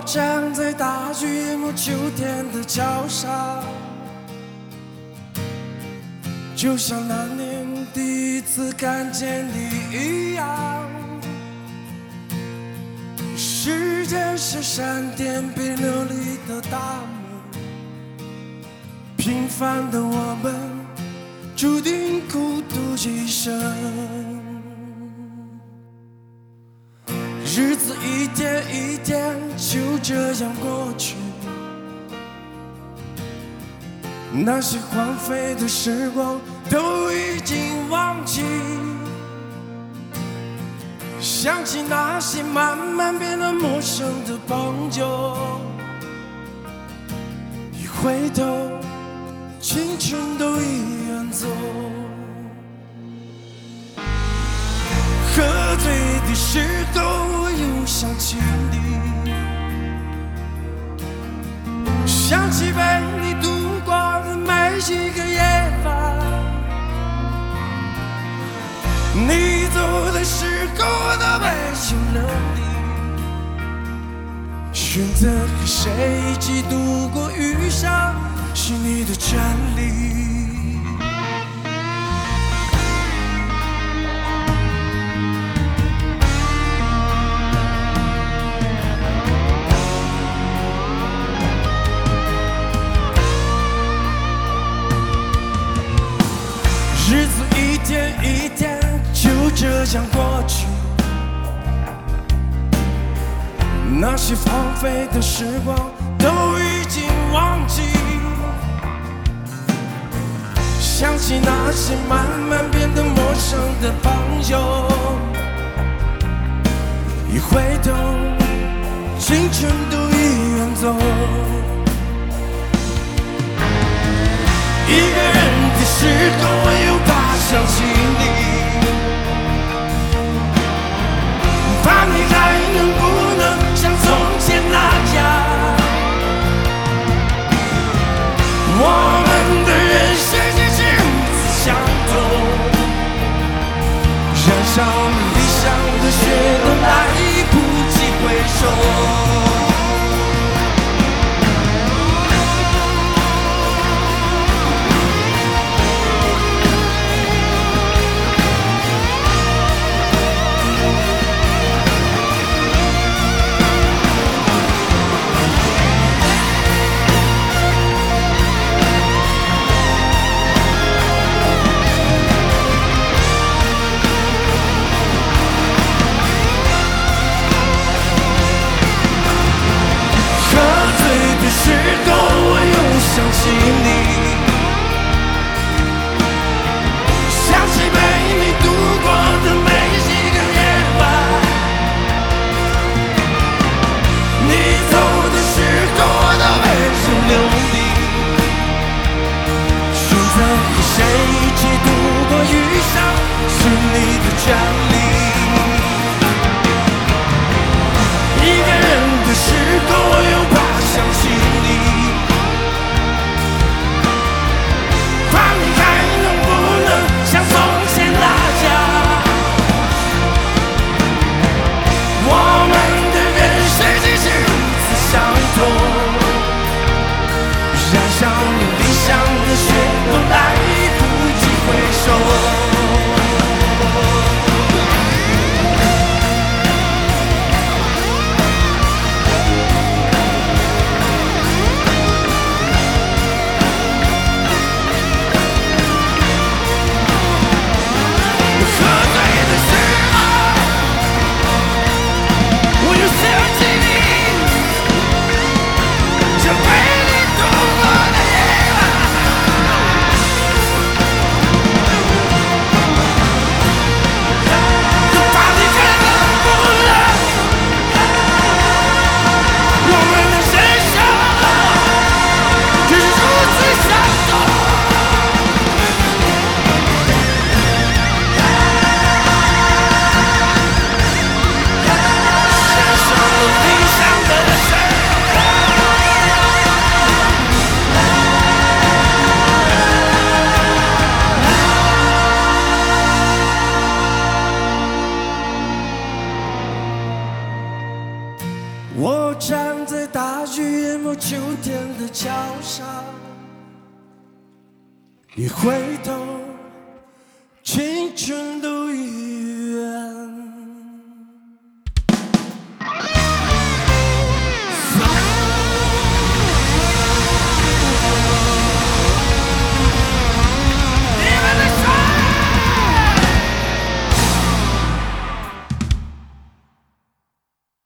站在大雨幕秋天的桥上，就像那年第一次看见你一样。时间是闪电被流离的大门，平凡的我们注定孤独一生。日子一天一天就这样过去，那些荒废的时光都已经忘记，想起那些慢慢变得陌生的朋友，一回头青春都已远走。喝醉的时候我又想起你，想起陪你度过的每一个夜晚。你走的时候我都没有了你，选择和谁一起度过余生是你的权利。日子一天一天就这样过去，那些荒废的时光都已经忘记，想起那些慢慢变得陌生的朋友，一回头青春都已远走。一个人的时候我又怕想起你，怕你还能不能像从前那样，我们的人生也是如此相同，燃烧理想的血都来不及回首。 一回头，青春